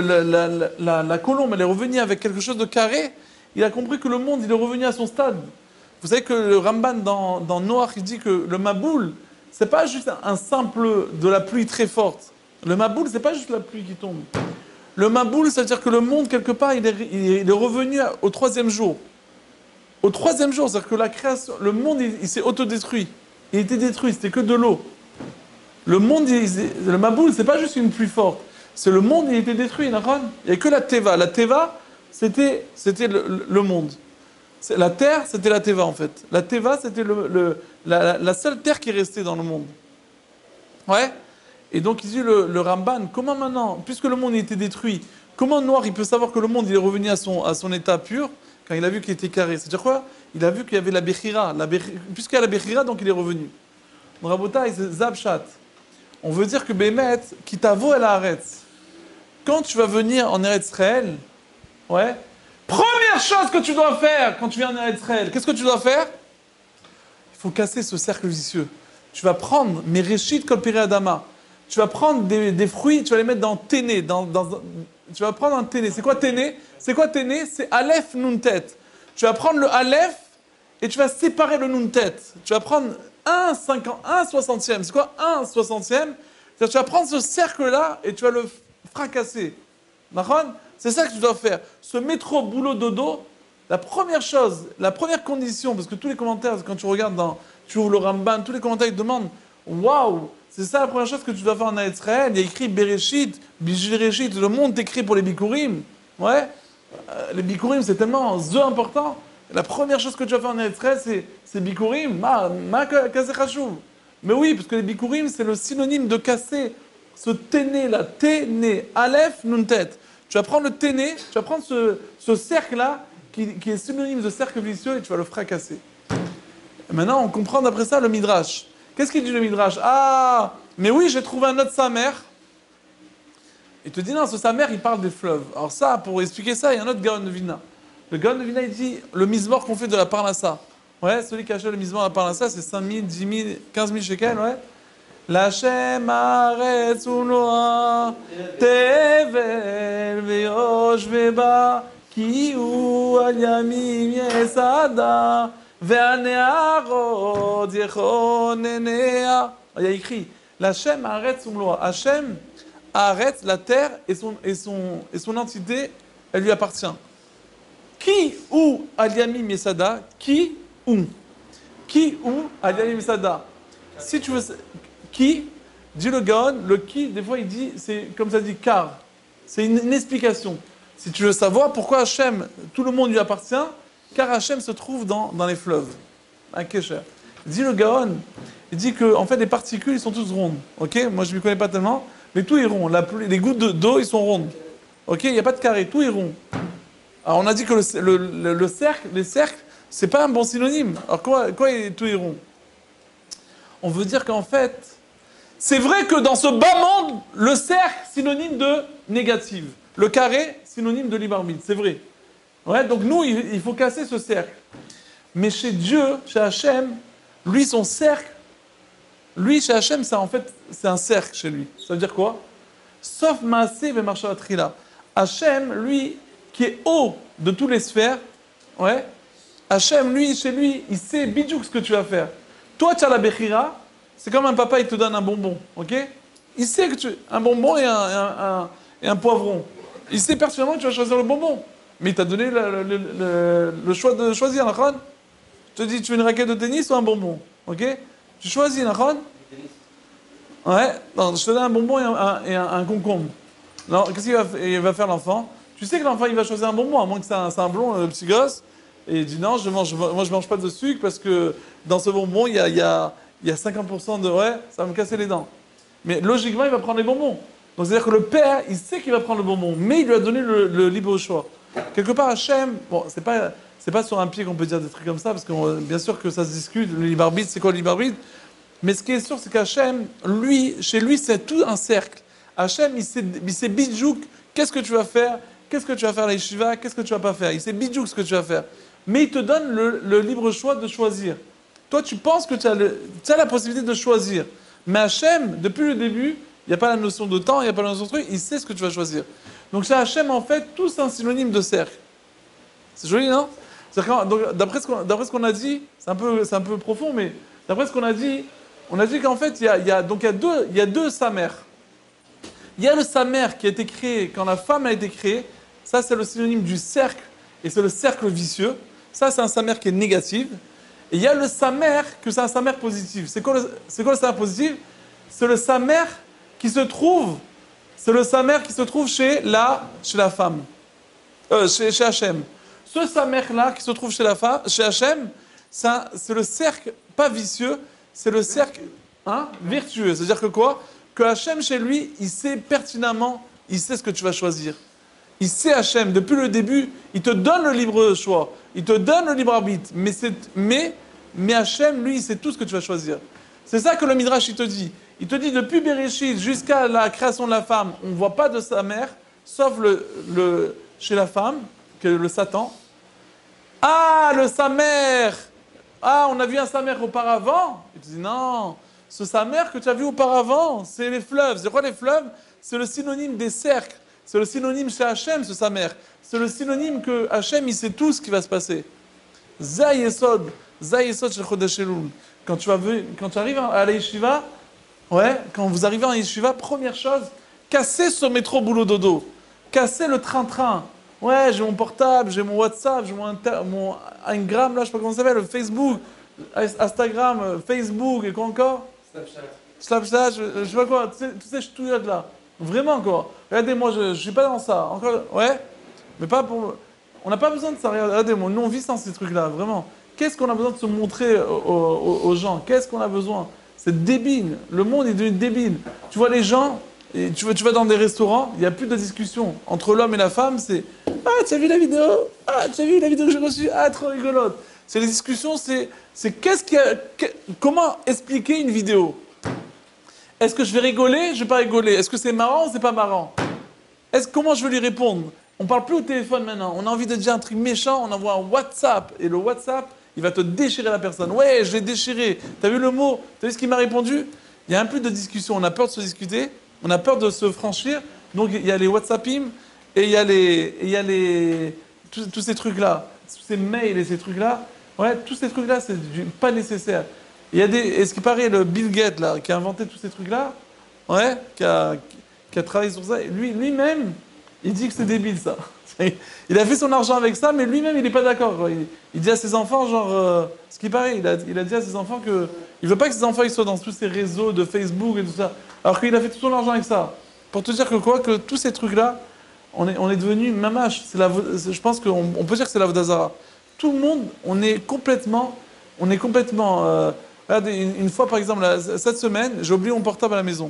la colombe, elle est revenue avec quelque chose de carré, il a compris que le monde, il est revenu à son stade. Vous savez que le Ramban dans Noach, il dit que le Maboul, c'est pas juste un simple de la pluie très forte. Le Maboul, c'est pas juste la pluie qui tombe. Le Maboul, c'est-à-dire que le monde, quelque part, il est revenu au troisième jour. Au troisième jour, c'est-à-dire que la création, le monde, il s'est autodétruit. Il était détruit, c'était que de l'eau. Le monde, le Maboul, c'est pas juste une pluie forte. C'est le monde, il était détruit, Nahon. Il n'y a que la Teva. La Teva, c'était le monde. La terre, c'était la Teva, en fait. La Teva, c'était la seule terre qui restait dans le monde. Ouais. Et donc, il dit le Ramban, comment maintenant, puisque le monde était détruit, comment Noir, il peut savoir que le monde, il est revenu à son état pur, quand il a vu qu'il était carré? C'est-à-dire quoi? Il a vu qu'il y avait la Bechira. Puisqu'il y a la Bechira, donc il est revenu. Donc, Rabotai, c'est Zabshat. On veut dire que Bémet, qui t'avoue à la Haaretz, quand tu vas venir en Eretz Israël, ouais, première chose que tu dois faire quand tu viens en Eretz Israël, qu'est-ce que tu dois faire? Il faut casser ce cercle vicieux. Tu vas prendre mes Réchit Kol Pirei Adama. Tu vas prendre des fruits, tu vas les mettre dans Téné. Tu vas prendre un Téné. C'est quoi Téné? C'est Aleph Nun Tet. Tu vas prendre le Aleph et tu vas séparer le Nun Tet. Tu vas prendre un 60e. C'est quoi un 60e? C'est-à-dire tu vas prendre ce cercle-là et tu vas le fracasser. Mahon, c'est ça que tu dois faire. Ce métro, boulot, dodo, la première chose, la première condition, parce que tous les commentaires, quand tu regardes tu ouvres le Ramban, tous les commentaires ils te demandent, waouh, c'est ça la première chose que tu dois faire en Israël. Il y a écrit Bereshit, Bijireshit, le monde est créé pour les Bikurim. Ouais, les Bikurim c'est tellement important. La première chose que tu vas faire en Israël, c'est Bikurim. Mais oui, parce que les Bikurim, c'est le synonyme de casser ce téné là, téné, Aleph, Nuntet. Tu vas prendre le téné, tu vas prendre ce cercle-là, qui est synonyme de cercle vicieux, et tu vas le fracasser. Et maintenant, on comprend d'après ça le Midrash. Qu'est-ce qu'il dit le Midrash? Ah, mais oui, j'ai trouvé un autre Samer. Il te dit non, ce Samer, il parle des fleuves. Alors ça, pour expliquer ça, il y a un autre Gaon de Vina. Le Gaon de Vina, il dit le mismor qu'on fait de la Parnassa. Ouais, celui qui achète le mismor à la Parnassa, c'est 5 000, 10 000, 15 000 shekels, ouais. L'Hashem haaretz unoa tevel veyoshve ba ki hu al yamim yesada ve'aneharot yechonenea. Il y a écrit l'Hashem haaretz unoa. Hachem haaretz, la terre et son entité, elle lui appartient. Qui ou al yamim yesada? Qui ou al yamim yesada? Si tu veux. Qui, dit le Gaon, le qui, des fois il dit, c'est comme ça dit, car. C'est une explication. Si tu veux savoir pourquoi Hachem, tout le monde lui appartient, car Hachem se trouve dans les fleuves. Un Kesher. Dit le Gaon, il dit que en fait les particules, ils sont tous rondes. Ok? Moi je ne m'y connais pas tellement, mais tout est rond. Les gouttes d'eau, ils sont rondes. Ok? Il n'y a pas de carré, tout est rond. Alors on a dit que les cercles, c'est pas un bon synonyme. Alors quoi tout est rond? On veut dire qu'en fait, c'est vrai que dans ce bas monde, le cercle, synonyme de négative. Le carré, synonyme de libre arbitre. C'est vrai. Ouais, donc nous, il faut casser ce cercle. Mais chez Dieu, chez Hachem, lui, son cercle, chez Hachem, c'est un cercle chez lui. Ça veut dire quoi? Sauf Maaseh ve Marshalatrila. Hachem, lui, qui est haut de toutes les sphères, ouais, Hachem, lui, chez lui, il sait bidjouk ce que tu vas faire. Toi, tu as la Bechira, c'est comme un papa, il te donne un bonbon, ok? Il sait que tu... Un bonbon et un poivron. Il sait pertinemment que tu vas choisir le bonbon. Mais il t'a donné le choix de choisir, Nachon. Je te dis, tu veux une raquette de tennis ou un bonbon, ok? Tu choisis, Nachon? Ouais, non, je te donne un bonbon et un concombre. Non, qu'est-ce qu'il va faire l'enfant? Tu sais que l'enfant, il va choisir un bonbon, à moins que c'est un blond, le petit gosse. Et il dit non, moi je mange pas de sucre parce que dans ce bonbon, il y a 50% de... Ouais, ça va me casser les dents. Mais logiquement, il va prendre les bonbons. Donc c'est-à-dire que le père, il sait qu'il va prendre le bonbon, mais il lui a donné le libre choix. Quelque part, Hachem, bon, c'est pas sur un pied qu'on peut dire des trucs comme ça, parce que bien sûr que ça se discute, le libre arbitre, c'est quoi le libre arbitre? Mais ce qui est sûr, c'est qu'Hachem, lui, chez lui, c'est tout un cercle. Hachem, il sait bidjouk, qu'est-ce que tu vas faire, qu'est-ce que tu vas faire à la yeshiva, qu'est-ce que tu vas pas faire. Il sait bidjouk ce que tu vas faire. Mais il te donne le libre choix de choisir. Toi, tu penses que tu as la possibilité de choisir. Mais Hachem, depuis le début, il n'y a pas la notion de temps, il n'y a pas la notion de truc, il sait ce que tu vas choisir. Donc chez Hachem, en fait, tout c'est un synonyme de cercle. C'est joli, non? D'après ce qu'on a dit, c'est un peu profond, mais d'après ce qu'on a dit, on a dit qu'en fait, il y a deux Samer. Il y a le Samer qui a été créé quand la femme a été créée. Ça, c'est le synonyme du cercle, et c'est le cercle vicieux. Ça, c'est un Samer qui est négatif. Et il y a le Samer, que c'est un Samer positif. C'est quoi le Samer positif? C'est le Samer qui se trouve, chez la femme, chez Hachem. Ce Samer-là qui se trouve chez Hachem, c'est le cercle, pas vicieux, c'est le cercle vertueux. C'est-à-dire que quoi? Que Hachem, chez lui, il sait pertinemment, il sait ce que tu vas choisir. Il sait Hachem, depuis le début, il te donne le libre choix, il te donne le libre arbitre, mais Hachem, lui, il sait tout ce que tu vas choisir. C'est ça que le Midrash, il te dit. Il te dit, depuis Bereshit jusqu'à la création de la femme, on ne voit pas de sa mère, sauf chez la femme, que le Satan. Ah, le Samer! Ah, on a vu un Samer auparavant? Il te dit, non, ce Samer que tu as vu auparavant, c'est les fleuves. C'est quoi les fleuves? C'est le synonyme des cercles. C'est le synonyme chez Hachem, ce Samer. C'est le synonyme que Hachem, il sait tout ce qui va se passer. Zay Yesod shel Chodesh Elul. Quand tu arrives à la yeshiva, ouais, quand vous arrivez en yeshiva, première chose, cassez ce métro boulot dodo. Cassez le train-train. Ouais, j'ai mon portable, j'ai mon WhatsApp, j'ai mon Instagram, là, je sais pas comment ça s'appelle, le Facebook, Instagram, Facebook, et quoi encore? Snapchat, je sais pas quoi, tous ces ch'touillottes là. Vraiment quoi. Regardez, moi, je suis pas dans ça. Encore, ouais, mais pas pour... On n'a pas besoin de ça, regardez-moi, nous on vit sans ces trucs-là, vraiment. Qu'est-ce qu'on a besoin de se montrer aux gens? Qu'est-ce qu'on a besoin? C'est débile. Le monde est devenu débile. Tu vois les gens, et tu vas dans des restaurants, il n'y a plus de discussion. Entre l'homme et la femme, c'est « Ah, tu as vu la vidéo? Ah, tu as vu la vidéo que j'ai reçue? Ah, trop rigolote !» C'est les discussions, c'est comment expliquer une vidéo? Est-ce que je vais rigoler? Je vais pas rigoler. Est-ce que c'est marrant ou c'est pas marrant? Comment je vais lui répondre? On parle plus au téléphone maintenant. On a envie de dire un truc méchant, on envoie un WhatsApp. Et le WhatsApp, il va te déchirer la personne. Ouais, je l'ai déchiré. T'as vu le mot? T'as vu ce qu'il m'a répondu? Il y a un peu de discussion. On a peur de se discuter. On a peur de se franchir. Donc il y a les WhatsAppim et il y a tous ces trucs-là. Tous ces mails et ces trucs-là. Ouais, tous ces trucs-là, c'est pas nécessaire. Et ce qui paraît, le Bill Gates, là, qui a inventé tous ces trucs-là, ouais, qui a travaillé sur ça, lui-même, il dit que c'est débile, ça. Il a fait son argent avec ça, mais lui-même, il n'est pas d'accord. Il dit à ses enfants, genre, ce qui paraît, il a dit à ses enfants que il veut pas que ses enfants ils soient dans tous ces réseaux de Facebook et tout ça. Alors qu'il a fait tout son argent avec ça. Pour te dire que quoi, que tous ces trucs-là, on est devenu mamache. Je pense qu'on peut dire que c'est la Vodazara. Tout le monde, on est complètement. Regardez, une fois, par exemple, cette semaine, j'ai oublié mon portable à la maison.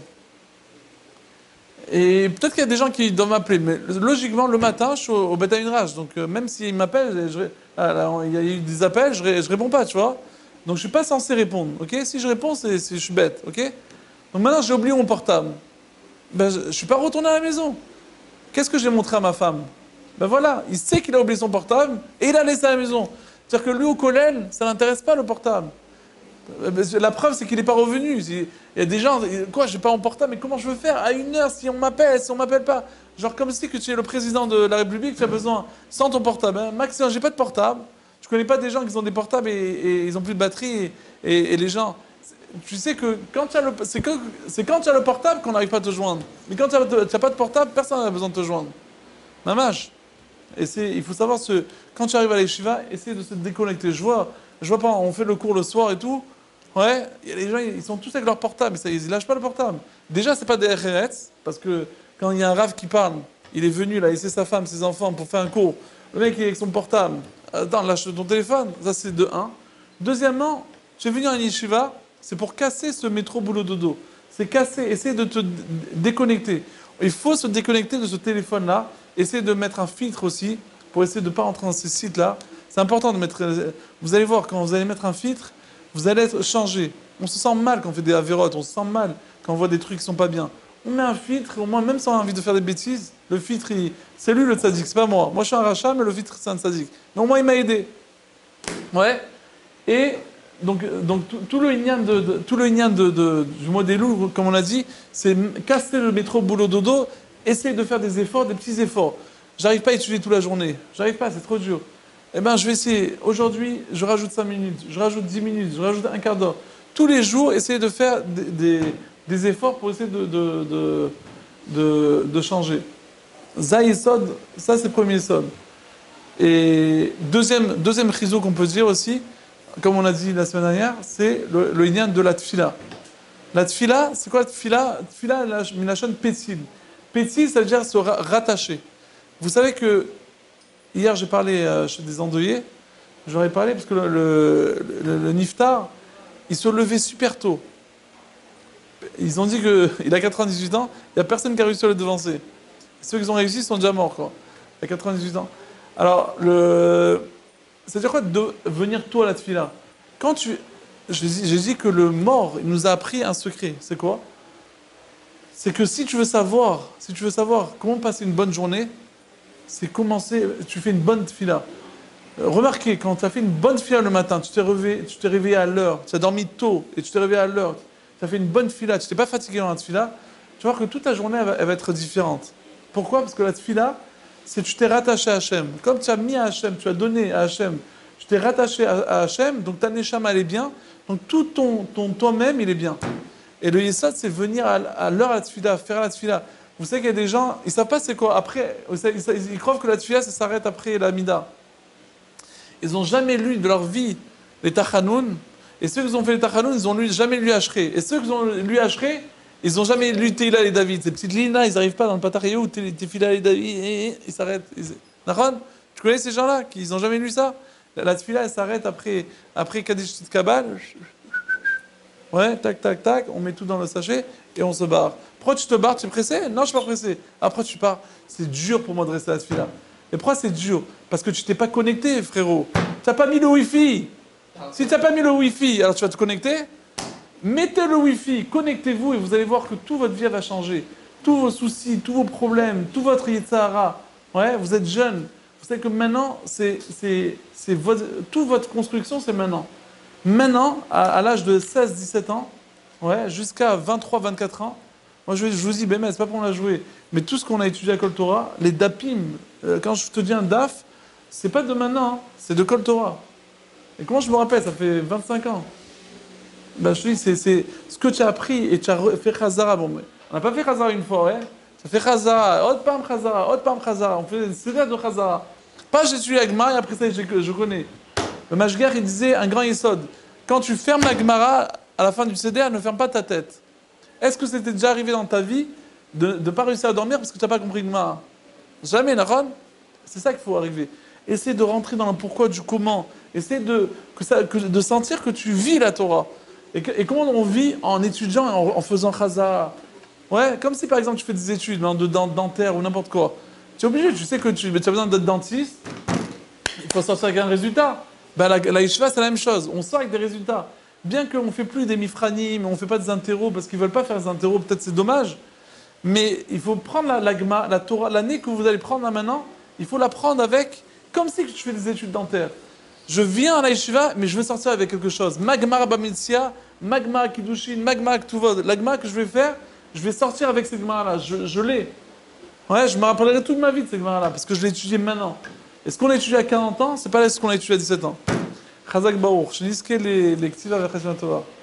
Et peut-être qu'il y a des gens qui doivent m'appeler, mais logiquement, le matin, je suis au Beth Midrash. Donc, même s'ils m'appellent, il y a eu des appels, je réponds pas, tu vois. Donc, je suis pas censé répondre, ok? Si je réponds, je suis bête, ok? Donc, maintenant, j'ai oublié mon portable. Ben, je suis pas retourné à la maison. Qu'est-ce que j'ai montré à ma femme? Ben voilà, il sait qu'il a oublié son portable et il a laissé à la maison. C'est-à-dire que lui, au collège, ça l'intéresse pas, le portable. La preuve, c'est qu'il n'est pas revenu. Il y a des gens, quoi, j'ai pas mon portable, mais comment je veux faire à 1 heure si on m'appelle, si on m'appelle pas? Genre comme si que tu es le président de la République, tu as besoin, sans ton portable. Hein. Maxime, j'ai pas de portable. Je connais pas des gens qui ont des portables et ils ont plus de batterie. Et les gens, tu sais que quand tu as c'est quand tu as le portable qu'on n'arrive pas à te joindre. Mais quand tu n'as pas de portable, personne n'a besoin de te joindre. Mamache. Il faut savoir, quand tu arrives à l'Yeshiva, essayer de se déconnecter. Je vois pas, on fait le cours le soir et tout. Ouais, y a les gens, ils sont tous avec leur portable, ils lâchent pas le portable. Déjà, c'est pas des RRS, parce que quand il y a un rave qui parle, il est venu là, laisser sa femme, ses enfants pour faire un cours. Le mec, il est avec son portable. Attends, lâche ton téléphone. Ça, c'est de un. Deuxièmement, tu es venu à Yeshiva, c'est pour casser ce métro boulot dodo. C'est casser, essayer de te déconnecter. Il faut se déconnecter de ce téléphone-là. Essayer de mettre un filtre aussi, pour essayer de ne pas rentrer dans ces sites-là. C'est important de mettre... Vous allez voir, quand vous allez mettre un filtre, vous allez être changé. On se sent mal quand on fait des avérotes, on se sent mal quand on voit des trucs qui sont pas bien. On met un filtre, au moins, même si on a envie de faire des bêtises, le filtre, c'est lui le tzaddik, c'est pas moi. Moi, je suis un rachat, mais le filtre, c'est un tzaddik. Mais au moins, il m'a aidé. Ouais. Et donc tout le inyan du modèle, comme on l'a dit, c'est casser le métro boulot dodo, essayer de faire des efforts, des petits efforts. J'arrive pas à étudier toute la journée. J'arrive pas, c'est trop dur. Eh bien, je vais essayer. Aujourd'hui, je rajoute 5 minutes, je rajoute 10 minutes, je rajoute un quart d'heure. Tous les jours, essayer de faire des efforts pour essayer de changer. Ça, ça c'est le premier Yesod. Et deuxième chizo qu'on peut dire aussi, comme on a dit la semaine dernière, c'est le inyan de la tfila. La tfila, c'est quoi la tfila? Tfila, minachon pétil. Pétil, ça veut dire se rattacher. Vous savez que hier j'ai parlé chez des endeuillés, j'aurais parlé parce que le niftar, il se levait super tôt. Ils ont dit qu'il a 98 ans, il n'y a personne qui a réussi à le devancer. Ceux qui ont réussi sont déjà morts, quoi. Il a 98 ans. Alors, c'est-à-dire quoi de venir tôt à la tfila? J'ai dit que le mort, il nous a appris un secret. C'est quoi? C'est que si tu veux savoir comment passer une bonne journée, c'est commencer, tu fais une bonne tfila. Remarquez, quand tu as fait une bonne tfila le matin, tu t'es réveillé à l'heure, tu as dormi tôt et tu t'es réveillé à l'heure, tu as fait une bonne tfila, tu t'es pas fatigué dans la tfila, tu vois que toute ta journée, elle va être différente. Pourquoi? Parce que la tfila, c'est que tu t'es rattaché à Hachem. Comme tu as mis à Hachem, tu as donné à Hachem, tu t'es rattaché à Hachem, donc ta neshama, elle est bien, donc tout toi-même, il est bien. Et le yesod, c'est venir à l'heure à la tfila, faire la tfila. Vous savez qu'il y a des gens, ils ne savent pas c'est quoi. Après, ils croient que la tfila, ça s'arrête après la mida. Ils n'ont jamais lu de leur vie les tachanoun. Et ceux qui ont fait les tachanoun, ils n'ont jamais lu Ashrei. Et ceux qui ont lu Ashrei, ils n'ont jamais lu Teila et David. Ces petites lignes-là, ils n'arrivent pas dans le Patariyou, Tefila et David, ils s'arrêtent. Nahon, tu connais ces gens-là qui n'ont jamais lu ça? La tfila, elle s'arrête après Kaddish Tit-Kabal. Ouais, tac, tac, tac, on met tout dans le sachet et on se barre. Pourquoi tu te barres? Tu es pressé? Non, je ne suis pas pressé. Après, tu pars. C'est dur pour moi de rester à la tfila. Et pourquoi c'est dur? Parce que tu t'es pas connecté, frérot. Tu n'as pas mis le Wi-Fi. Si tu n'as pas mis le Wi-Fi, alors tu vas te connecter? Mettez le Wi-Fi, connectez-vous et vous allez voir que toute votre vie va changer. Tous vos soucis, tous vos problèmes, tout votre Yetzahara. Ouais, vous êtes jeune. Vous savez que maintenant, toute votre construction, c'est maintenant. Maintenant, à l'âge de 16-17 ans, ouais, jusqu'à 23-24 ans, moi je vous dis, ben, c'est pas pour la jouer, mais tout ce qu'on a étudié à Kol Torah, les dapim, quand je te dis un daf, c'est pas de maintenant, hein, c'est de Kol Torah. Et comment je me rappelle, ça fait 25 ans. Ben, je te dis, c'est ce que tu as appris et tu as fait Chazara. Bon, on n'a pas fait Chazara une fois, ouais. Ça fait Chazara, autre pam Chazara, on fait des séries de Chazara. Pas j'ai étudié la Gemara et après ça, je connais. Le Mashgar, il disait un grand yesod. Quand tu fermes la Gemara, à la fin du CDR, ne ferme pas ta tête. Est-ce que c'était déjà arrivé dans ta vie de ne pas réussir à dormir parce que tu n'as pas compris Gemara? Jamais, Naron. C'est ça qu'il faut arriver. Essayer de rentrer dans le pourquoi du comment. Essayer de sentir que tu vis la Torah. Et comment on vit en étudiant et en faisant Chazara. Ouais, comme si par exemple tu fais des études de dentaire ou n'importe quoi. Tu es obligé, tu sais que tu as besoin d'être dentiste, il faut sortir avec un résultat. Ben, la yeshiva, c'est la même chose. On sort avec des résultats. Bien qu'on ne fait plus des mifranim, on ne fait pas des interros parce qu'ils ne veulent pas faire des interros, peut-être c'est dommage. Mais il faut prendre la Torah, l'année que vous allez prendre là maintenant, il faut la prendre avec, comme si tu fais des études dentaires. Je viens à la yeshiva, mais je veux sortir avec quelque chose. Magmar Bamitzia, Magmar Kiddushin, Magmar Ktuvod. L'agma que je vais faire, je vais sortir avec cette Gemara-là. Je l'ai. Ouais, je me rappellerai toute ma vie de cette Gemara-là, parce que je l'ai étudiée maintenant. Et ce qu'on a étudié à 40 ans, c'est pas ce qu'on a étudié à 17 ans. Chazak Baruch, je dis ce qu'est les Ktiva Vechashem Tova.